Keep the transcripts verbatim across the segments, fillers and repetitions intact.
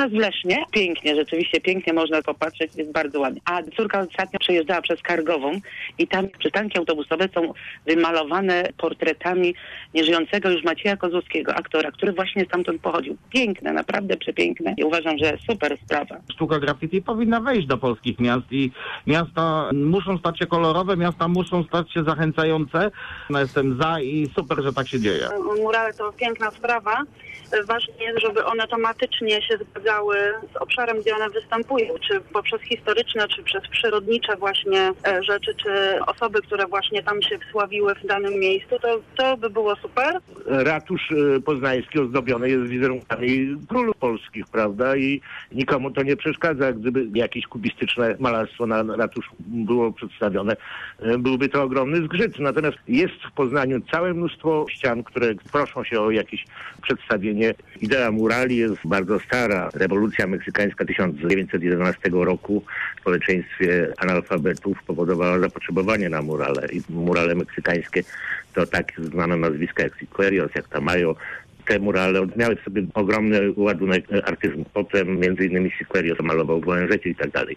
nas w Lesznie. Pięknie, rzeczywiście pięknie można popatrzeć, jest bardzo ładnie. A córka ostatnio przejeżdżała przez Kargową i tam przystanki autobusowe są wymalowane portretami nieżyjącego już Macieja Kozłowskiego, aktora, który właśnie stamtąd pochodził. Piękne, naprawdę przepiękne i uważam, że super sprawa. Sztuka graffiti powinna wejść do polskich miast i miasta muszą stać się kolorowe, miasta muszą stać się zachęcające. No, jestem za i super, że tak się dzieje. Murale to piękna sprawa. Ważne jest, żeby one tematycznie się zgadzały z obszarem, gdzie one występują, czy poprzez historyczne, czy przez przyrodnicze właśnie rzeczy, czy osoby, które właśnie tam się wsławiły w danym miejscu, to, to by było super. Ratusz poznański ozdobiony jest wizerunkami królów polskich, prawda? I nikomu to nie przeszkadza. Gdyby jakieś kubistyczne malarstwo na ratuszu było przedstawione, byłby to ogromny zgrzyt. Natomiast jest w Poznaniu całe mnóstwo ścian, które proszą się o jakieś przedstawienie. Idea murali jest bardzo stara. Rewolucja meksykańska tysiąc dziewięćset jedenastego roku w społeczeństwie analfabetów powodowała zapotrzebowanie na murale. I murale meksykańskie to tak znane nazwiska jak Siqueiros, jak Tamayo. Te murale miały w sobie ogromny ładunek artyzmu. Potem między innymi Siqueiros malował w O N Z-cie i tak dalej.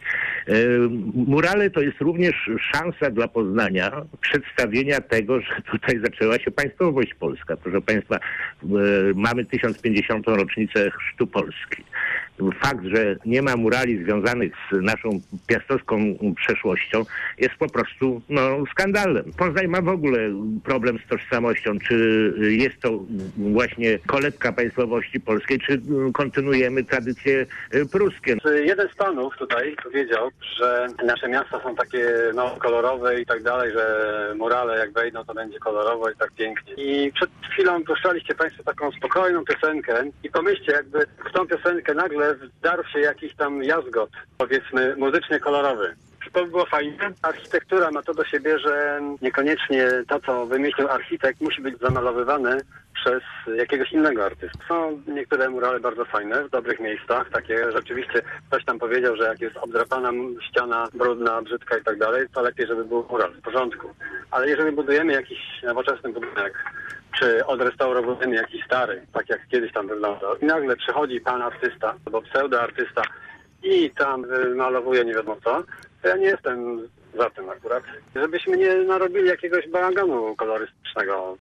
Murale to jest również szansa dla Poznania przedstawienia tego, że tutaj zaczęła się państwowość polska. Proszę Państwa, mamy tysiąc pięćdziesiątą rocznicę chrztu Polski. Fakt, że nie ma murali związanych z naszą piastowską przeszłością jest po prostu no, skandalem. Poznań ma w ogóle problem z tożsamością. Czy jest to właśnie kolebka państwowości polskiej, czy kontynuujemy tradycje pruskie? Jeden z panów tutaj powiedział, że nasze miasta są takie no, kolorowe i tak dalej, że murale jak wejdą, to będzie kolorowo i tak pięknie. I przed chwilą puszczaliście Państwo taką spokojną piosenkę i pomyślcie, jakby w tą piosenkę nagle wdarł się jakiś tam jazgot, powiedzmy muzycznie kolorowy. To by było fajne. Architektura ma to do siebie, że niekoniecznie to, co wymyślił architekt, musi być zamalowywane przez jakiegoś innego artysty. Są niektóre murale bardzo fajne, w dobrych miejscach, takie rzeczywiście ktoś tam powiedział, że jak jest obdrapana ściana, brudna, brzydka i tak dalej, to lepiej, żeby był mural w porządku. Ale jeżeli budujemy jakiś nowoczesny budynek, czy odrestaurowujemy jakiś stary, tak jak kiedyś tam wyglądał, i nagle przychodzi pan artysta, albo pseudoartysta i tam malowuje nie wiadomo co, to ja nie jestem za tym akurat. Żebyśmy nie narobili jakiegoś bałaganu kolorystycznego.